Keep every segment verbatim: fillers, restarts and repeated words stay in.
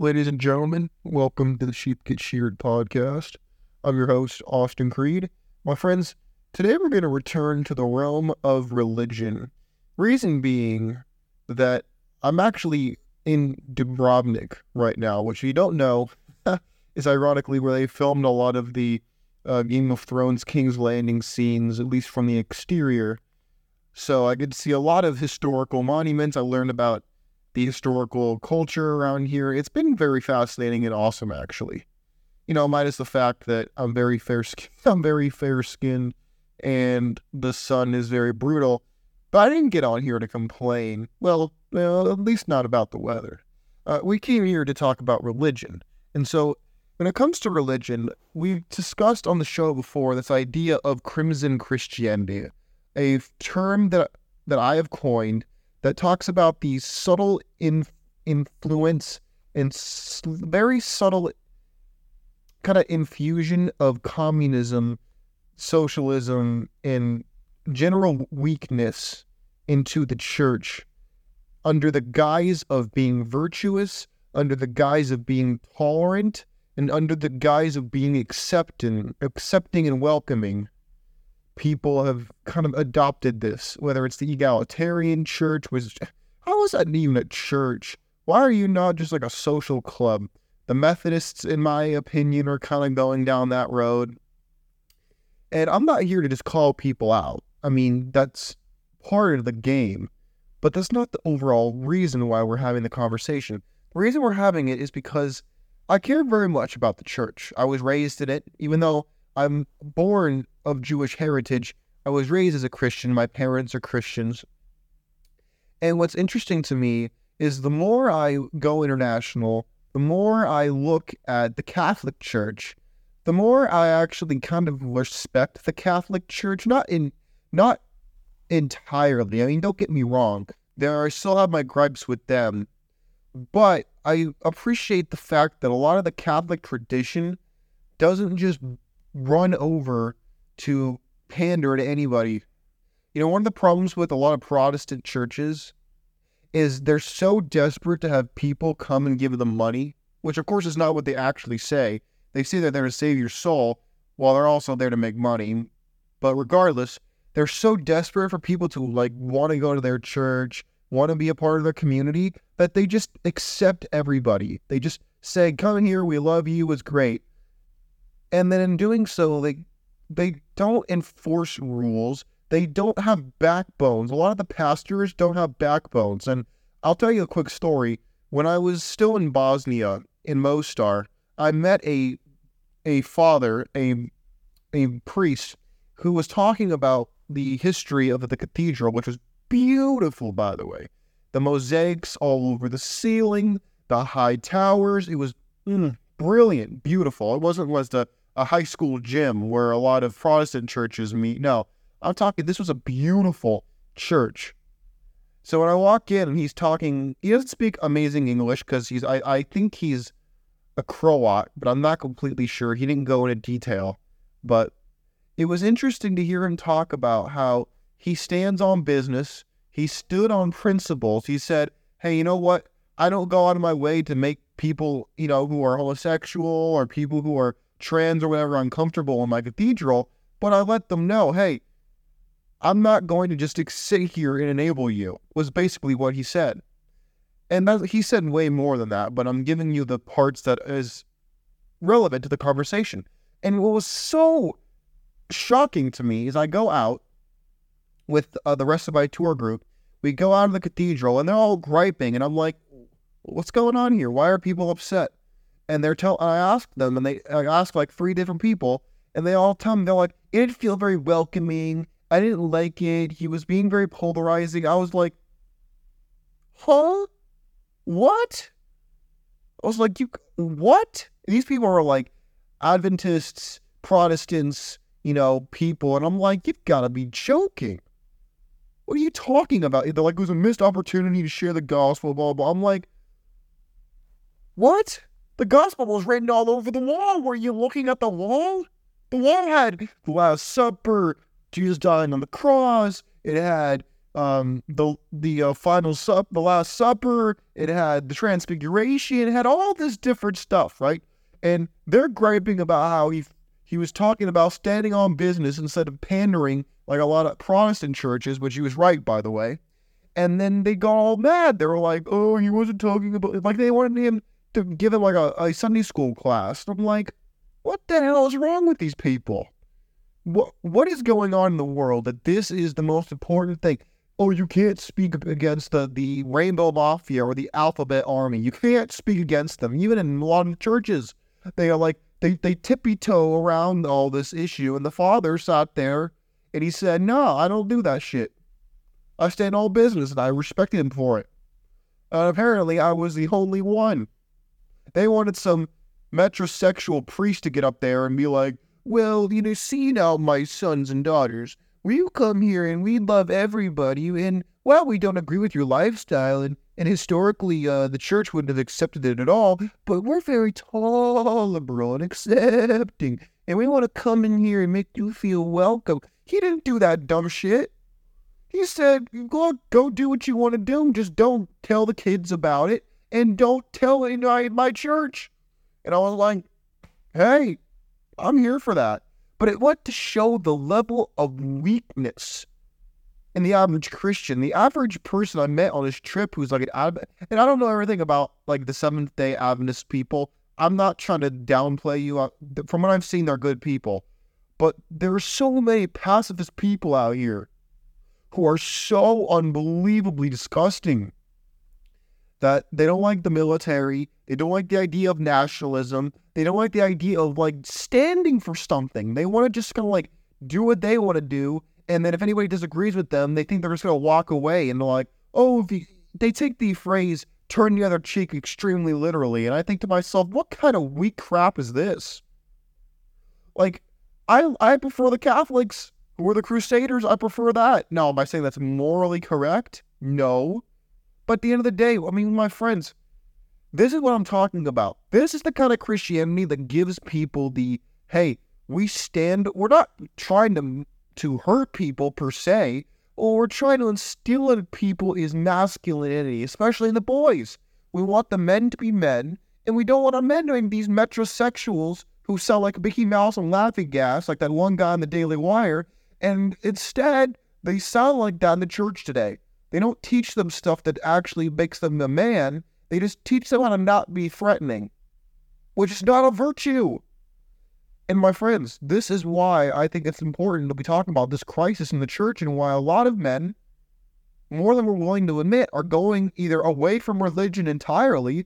Ladies and gentlemen, welcome to the Sheep Get Sheared podcast. I'm your host, Austin Creed. My friends, today we're going to return to the realm of religion. Reason being that I'm actually in Dubrovnik right now, which you don't know is ironically where they filmed a lot of the uh, Game of Thrones King's Landing scenes, at least from the exterior. So I get to see a lot of historical monuments. I learned about the historical culture around here. It's been very fascinating and awesome, actually. You know, minus the fact that I'm very fair skinned, I'm very fair skinned, and the sun is very brutal. But I didn't get on here to complain. Well, well at least not about the weather. Uh, we came here to talk about religion. And so, when it comes to religion, we've discussed on the show before this idea of crimson Christianity, a term that that I have coined that talks about the subtle in, influence and s- very subtle kind of infusion of communism, socialism, and general weakness into the church under the guise of being virtuous, under the guise of being tolerant, and under the guise of being accepting, accepting and welcoming. People have kind of adopted this, whether it's the egalitarian church, which, how is that even a church? Why are you not just like a social club? The Methodists, in my opinion, are kind of going down that road. And I'm not here to just call people out. I mean, that's part of the game, but that's not the overall reason why we're having the conversation. The reason we're having it is because I care very much about the church. I was raised in it, even though I'm born of Jewish heritage. I was raised as a Christian. My parents are Christians. And what's interesting to me is the more I go international, the more I look at the Catholic Church, the more I actually kind of respect the Catholic Church. Not in, not entirely. I mean, don't get me wrong. There, I still have my gripes with them. But I appreciate the fact that a lot of the Catholic tradition doesn't just run over to pander to anybody. You know, one of the problems with a lot of Protestant churches is they're so desperate to have people come and give them money, which of course is not what they actually say. They say they're there to save your soul, while they're also there to make money. But regardless, they're so desperate for people to like want to go to their church, want to be a part of their community, that they just accept everybody. They just say, come in here, we love you, it's great. And then in doing so, they they don't enforce rules. They don't have backbones. A lot of the pastors don't have backbones. And I'll tell you a quick story. When I was still in Bosnia, in Mostar, I met a a father, a a priest, who was talking about the history of the cathedral, which was beautiful, by the way. The mosaics all over the ceiling, the high towers. It was mm, brilliant, beautiful. It wasn't was the a high school gym where a lot of Protestant churches meet. No, I'm talking, this was a beautiful church. So when I walk in and he's talking, he doesn't speak amazing English because he's, I, I think he's a Croat, but I'm not completely sure. He didn't go into detail, but it was interesting to hear him talk about how he stands on business. He stood on principles. He said, hey, you know what? I don't go out of my way to make people, you know, who are homosexual or people who are trans or whatever uncomfortable in my cathedral, but I let them know, hey, I'm not going to just sit here and enable you, was basically what he said. And that, he said way more than that, but I'm giving you the parts that is relevant to the conversation. And what was so shocking to me is I go out with uh, the rest of my tour group. We go out of the cathedral and they're all griping, and I'm like, what's going on here? Why are people upset? And they're tell. I asked them, and they I asked like three different people, and they all tell me, they're like, it didn't feel very welcoming. I didn't like it. He was being very polarizing. I was like, huh? What? I was like, you what? These people are like Adventists, Protestants, you know, people, and I'm like, you've got to be joking. What are you talking about? They're like, it was a missed opportunity to share the gospel, blah, blah. I'm like, what? The gospel was written all over the wall. Were you looking at the wall? The wall had the Last Supper, Jesus dying on the cross. It had um, the the uh, final sup, the Last Supper. It had the Transfiguration. It had all this different stuff, right? And they're griping about how he he was talking about standing on business instead of pandering like a lot of Protestant churches, which he was right, by the way. And then they got all mad. They were like, "Oh, he wasn't talking about," like they wanted him to give him like a, a Sunday school class. And I'm like, what the hell is wrong with these people? What what is going on in the world that this is the most important thing? Oh, you can't speak against the, the Rainbow Mafia or the Alphabet Army. You can't speak against them. Even in a lot of churches, they are like, they, they tippy-toe around all this issue. And the father sat there and he said, no, I don't do that shit. I stand all business and I respect him for it. And apparently I was the only one. They wanted some metrosexual priest to get up there and be like, well, you know, see now, my sons and daughters, we come here and we love everybody, and, well, we don't agree with your lifestyle, and, and historically, uh, the church wouldn't have accepted it at all, but we're very tolerable and accepting, and we want to come in here and make you feel welcome. He didn't do that dumb shit. He said, go, go do what you want to do, just don't tell the kids about it, and don't tell anybody in my church. And I was like, hey, I'm here for that. But it went to show the level of weakness in the average Christian. The average person I met on this trip who's like an Adventist, and I don't know everything about like the Seventh-day Adventist people. I'm not trying to downplay you. From what I've seen, they're good people. But there are so many pacifist people out here who are so unbelievably disgusting that they don't like the military, they don't like the idea of nationalism, they don't like the idea of, like, standing for something. They want to just kind of, like, do what they want to do, and then if anybody disagrees with them, they think they're just going to walk away, and they're like, oh, if you, they take the phrase, turn the other cheek extremely literally, and I think to myself, what kind of weak crap is this? Like, I I prefer the Catholics, who are the Crusaders, I prefer that. Now, am I saying that's morally correct? No. But at the end of the day, I mean, my friends, this is what I'm talking about. This is the kind of Christianity that gives people the, hey, we stand, we're not trying to, to hurt people per se, or we're trying to instill in people is masculinity, especially in the boys. We want the men to be men, and we don't want our men to be these metrosexuals who sound like Mickey Mouse and Laughing Gas, like that one guy in the Daily Wire, and instead, they sound like that in the church today. They don't teach them stuff that actually makes them a man. They just teach them how to not be threatening, which is not a virtue. And my friends, this is why I think it's important to be talking about this crisis in the church and why a lot of men, more than we're willing to admit, are going either away from religion entirely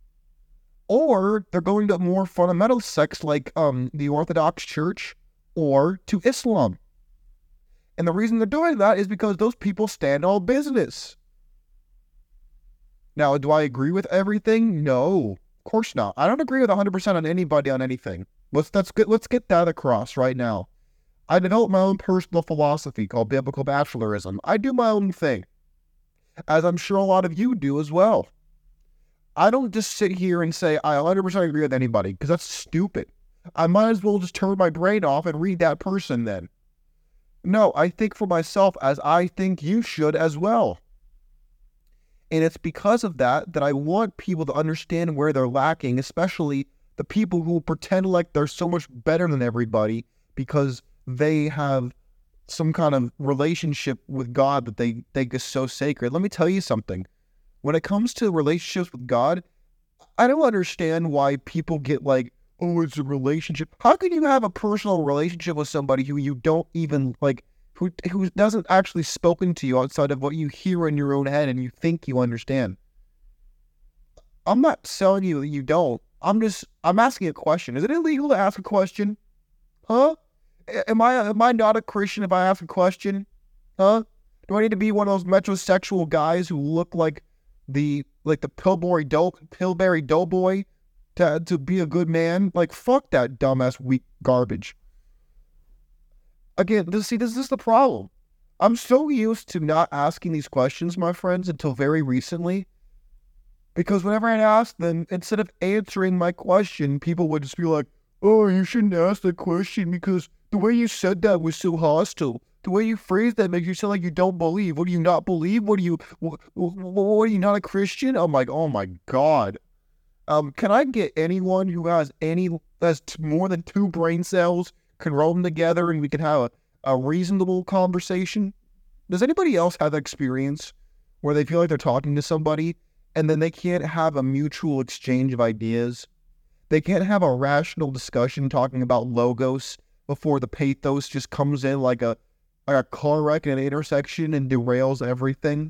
or they're going to more fundamental sects like um, the Orthodox Church or to Islam. And the reason they're doing that is because those people stand all business. Now, do I agree with everything? No, of course not. I don't agree with one hundred percent on anybody on anything. Let's, let's, get, let's get that across right now. I developed my own personal philosophy called Biblical Bachelorism. I do my own thing, as I'm sure a lot of you do as well. I don't just sit here and say I one hundred percent agree with anybody, because that's stupid. I might as well just turn my brain off and read that person then. No, I think for myself as I think you should as well. And it's because of that that I want people to understand where they're lacking, especially the people who pretend like they're so much better than everybody because they have some kind of relationship with God that they think is so sacred. Let me tell you something. When it comes to relationships with God, I don't understand why people get like, oh, it's a relationship. How can you have a personal relationship with somebody who you don't even, like, who who doesn't actually spoken to you outside of what you hear in your own head and you think you understand? I'm not telling you that you don't. I'm just, I'm asking a question. Is it illegal to ask a question? Huh? Am I, am I not a Christian if I ask a question? Huh? Do I need to be one of those metrosexual guys who look like the, like the Pillsbury, Do- Pillsbury Doughboy to, to be a good man? Like, fuck that dumbass weak garbage. Again, this, see, this is the problem. I'm so used to not asking these questions, my friends, until very recently. Because whenever I ask them, instead of answering my question, people would just be like, oh, you shouldn't ask that question because the way you said that was so hostile. The way you phrase that makes you sound like you don't believe. What do you not believe? What do you, what, what are you not a Christian? I'm like, oh my God. Um, can I get anyone who has any, has t- more than two brain cells, can roll them together and we can have a, a reasonable conversation? Does anybody else have that experience where they feel like they're talking to somebody and then they can't have a mutual exchange of ideas? They can't have a rational discussion talking about logos before the pathos just comes in like a like a car wreck at an intersection and derails everything.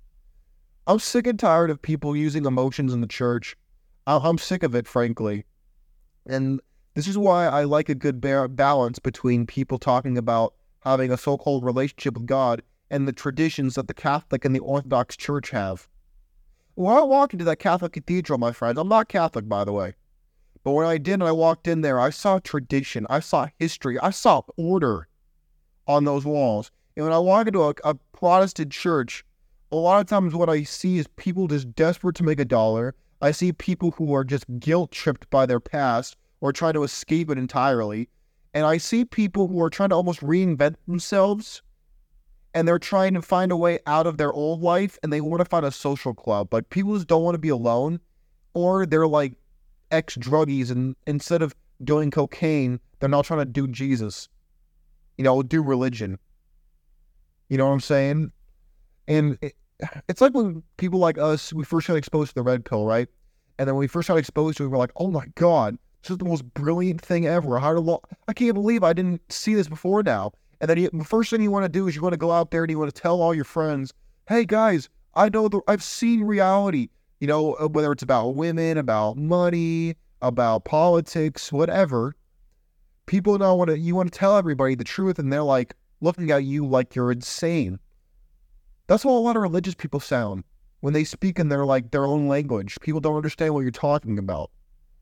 I'm sick and tired of people using emotions in the church. I'm sick of it, frankly. And this is why I like a good ba- balance between people talking about having a so-called relationship with God and the traditions that the Catholic and the Orthodox Church have. When I walked into that Catholic cathedral, my friends, I'm not Catholic, by the way, but when I did and I walked in there, I saw tradition, I saw history, I saw order on those walls. And when I walk into a, a Protestant church, a lot of times what I see is people just desperate to make a dollar. I see people who are just guilt-tripped by their past or trying to escape it entirely. And I see people who are trying to almost reinvent themselves, and they're trying to find a way out of their old life, and they want to find a social club. Like, people just don't want to be alone, or they're like ex-druggies, and instead of doing cocaine, they're now trying to do Jesus. You know, do religion. You know what I'm saying? And it, it's like when people like us, we first got exposed to the red pill, right? And then when we first got exposed to it, we're like, oh my God, this is the most brilliant thing ever. How to lo- I can't believe I didn't see this before now. And then you, the first thing you want to do is you want to go out there and you want to tell all your friends, hey guys, I know the, I've seen reality. You know, whether it's about women, about money, about politics, whatever. People now want to, you want to tell everybody the truth, and they're like looking at you like you're insane. That's how a lot of religious people sound when they speak in their like their own language. People don't understand what you're talking about.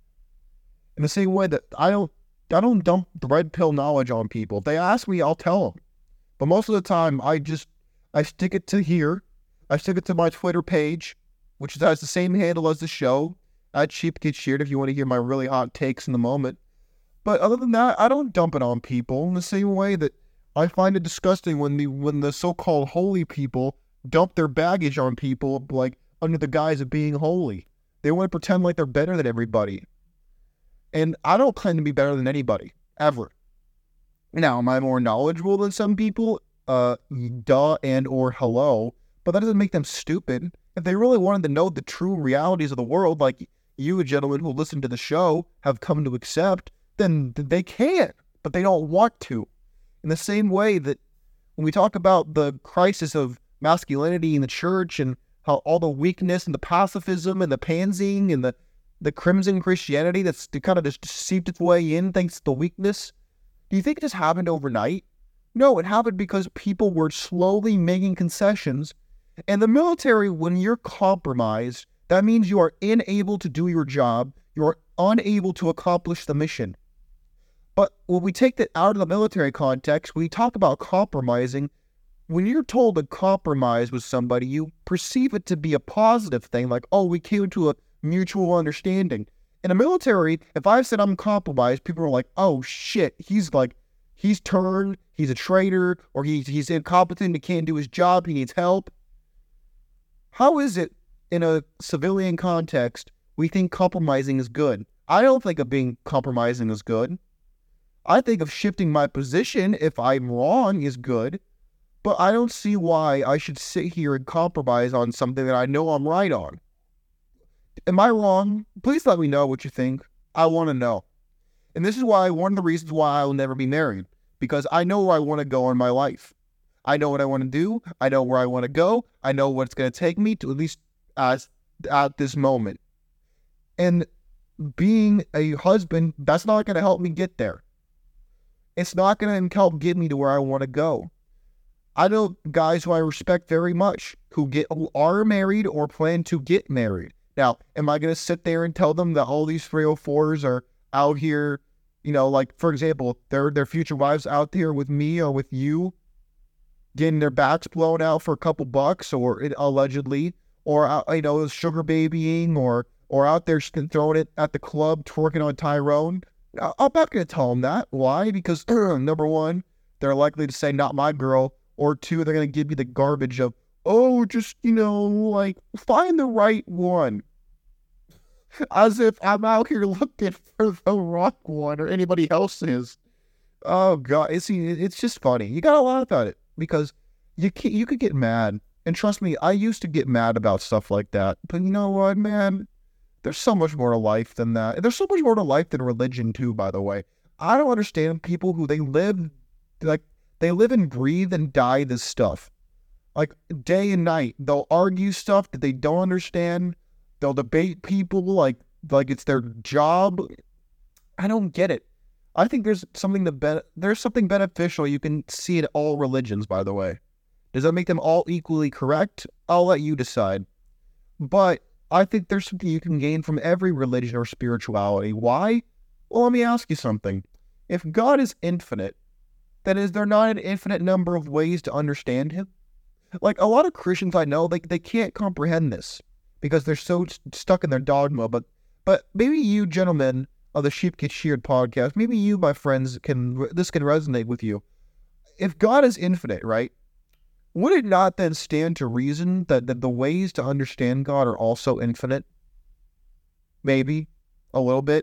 In the same way that I don't, I don't dump the red pill knowledge on people. If they ask me, I'll tell them. But most of the time, I just, I stick it to here. I stick it to my Twitter page, which has the same handle as the show, at Sheep Get Sheared, if you want to hear my really hot takes in the moment. But other than that, I don't dump it on people in the same way that I find it disgusting when the when the so-called holy people dump their baggage on people, like, under the guise of being holy. They want to pretend like they're better than everybody. And I don't claim to be better than anybody, ever. Now, am I more knowledgeable than some people? Uh, duh and or hello. But that doesn't make them stupid. If they really wanted to know the true realities of the world, like you, gentlemen who listen to the show, have come to accept, then they can, but they don't want to. In the same way that when we talk about the crisis of masculinity in the church and how all the weakness and the pacifism and the pansying and the, the crimson Christianity that's kind of just seeped its way in thanks to the weakness, do you think it just happened overnight? No, it happened because people were slowly making concessions. And the military, when you're compromised, that means you are unable to do your job. You're unable to accomplish the mission. But when we take that out of the military context, we talk about compromising. When you're told to compromise with somebody, you perceive it to be a positive thing, like, oh, we came to a mutual understanding. In the military, if I said I'm compromised, people are like, oh shit, he's like, he's turned, he's a traitor, or he's, he's incompetent, he can't do his job, he needs help. How is it in a civilian context we think compromising is good? I don't think of being compromising as good. I think of shifting my position if I'm wrong is good, but I don't see why I should sit here and compromise on something that I know I'm right on. Am I wrong? Please let me know what you think. I want to know. And this is why, one of the reasons why I will never be married, because I know where I want to go in my life. I know what I want to do. I know where I want to go. I know what it's going to take me to, at least as at this moment. And being a husband, that's not going to help me get there. It's not going to help get me to where I want to go. I know guys who I respect very much who get who are married or plan to get married. Now, am I going to sit there and tell them that all these three oh fours are out here, you know, like, for example, their their future wives out there with me or with you, getting their backs blown out for a couple bucks, or it, allegedly, or, uh, you know, sugar babying, or or out there throwing it at the club, twerking on Tyrone? I'm not going to tell them that. Why? Because, number one, they're likely to say, not my girl. Or two, they're going to give you the garbage of, oh, just, you know, like, find the right one. As if I'm out here looking for the wrong one or anybody else is. Oh, God. It's, it's just funny. You got to laugh at it because you can, you could get mad. And trust me, I used to get mad about stuff like that. But you know what, man? There's so much more to life than that. There's so much more to life than religion, too, by the way. I don't understand people who they live, like, they live and breathe and die this stuff. Like, day and night. They'll argue stuff that they don't understand. They'll debate people like like it's their job. I don't get it. I think there's something to be- there's something beneficial you can see in all religions, by the way. Does that make them all equally correct? I'll let you decide. But I think there's something you can gain from every religion or spirituality. Why? Well, let me ask you something. If God is infinite, then is there not an infinite number of ways to understand him? Like, a lot of Christians I know, they, they can't comprehend this because they're so st- stuck in their dogma. But but maybe you gentlemen of the Sheep Get Sheared podcast, maybe you, my friends, can this can resonate with you. If God is infinite, right, would it not then stand to reason that, that the ways to understand God are also infinite? Maybe. A little bit.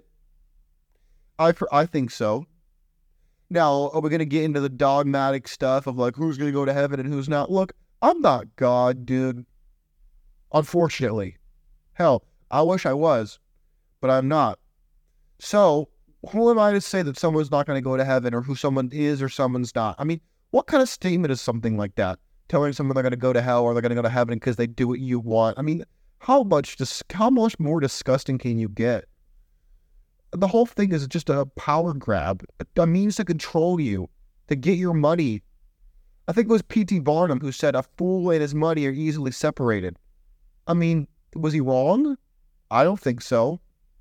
I, I think so. Now, are we going to get into the dogmatic stuff of like who's going to go to heaven and who's not? Look, I'm not God, dude. Unfortunately. Hell, I wish I was, but I'm not. So, who am I to say that someone's not going to go to heaven or who someone is or someone's not? I mean, what kind of statement is something like that? Telling someone they're going to go to hell or they're going to go to heaven because they do what you want. I mean, how much dis- how much more disgusting can you get? The whole thing is just a power grab, a means to control you, to get your money. I think it was P T Barnum who said a fool and his money are easily separated. I mean, was he wrong? I don't think so.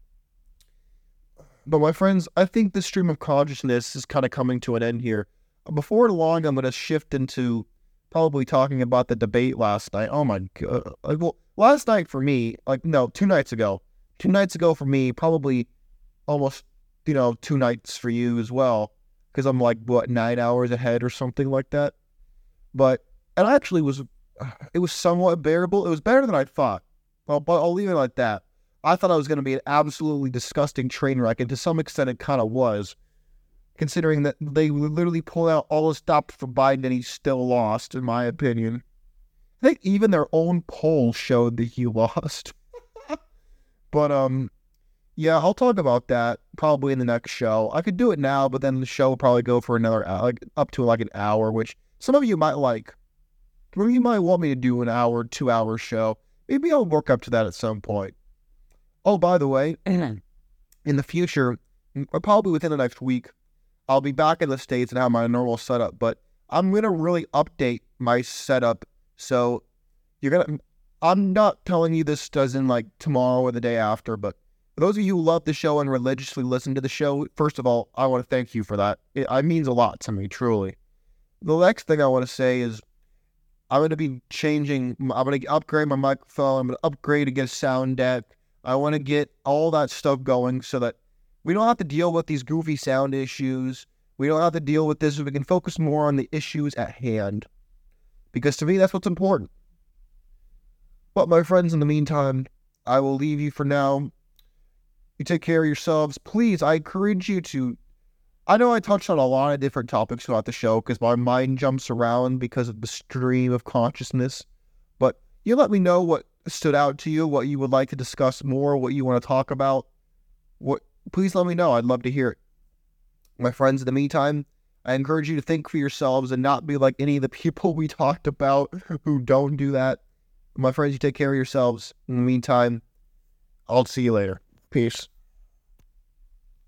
But my friends, I think the stream of consciousness is kind of coming to an end here. Before long, I'm going to shift into probably talking about the debate last night. Oh my God. Like, well, last night for me, like, no, two nights ago. Two nights ago for me, probably almost, you know, two nights for you as well. Because I'm like, what, nine hours ahead or something like that. But it actually was, it was somewhat bearable. It was better than I thought. Well, but I'll leave it like that. I thought I was going to be an absolutely disgusting train wreck, and to some extent it kind of was, considering that they literally pulled out all the stops for Biden and he still lost, in my opinion. I think even their own poll showed that he lost. But, um, yeah, I'll talk about that probably in the next show. I could do it now, but then the show will probably go for another hour, like up to like an hour, which some of you might like. Some of you might want me to do an hour, two hour show. Maybe I'll work up to that at some point. Oh, by the way, in the future, probably within the next week, I'll be back in the States and have my normal setup, but I'm going to really update my setup. So you're going to, I'm not telling you this doesn't like tomorrow or the day after, but for those of you who love the show and religiously listen to the show, first of all, I want to thank you for that. It, it means a lot to me, truly. The next thing I want to say is I'm going to be changing, I'm going to upgrade my microphone, I'm going to upgrade to get a sound deck. I want to get all that stuff going so that we don't have to deal with these goofy sound issues. We don't have to deal with this. We can focus more on the issues at hand. Because to me, that's what's important. But my friends, in the meantime, I will leave you for now. You take care of yourselves. Please, I encourage you to... I know I touched on a lot of different topics throughout the show because my mind jumps around because of the stream of consciousness. But you let me know what stood out to you, what you would like to discuss more, what you want to talk about. What? Please let me know. I'd love to hear it. My friends, in the meantime, I encourage you to think for yourselves and not be like any of the people we talked about who don't do that. My friends, you take care of yourselves. In the meantime, I'll see you later. Peace.